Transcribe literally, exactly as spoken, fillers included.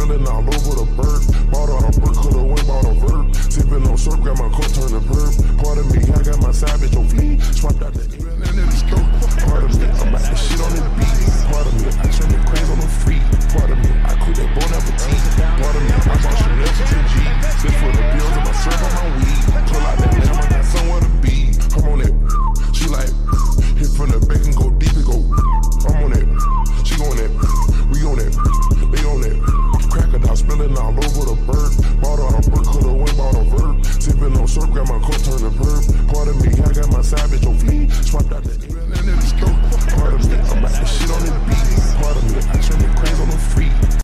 Running all over the bird. Bought on a brick, coulda went bought a verb. Sipping on syrup, got my cup turning perp. Pardon me, I got my side bitch on fleek. Swapped out the even in the store.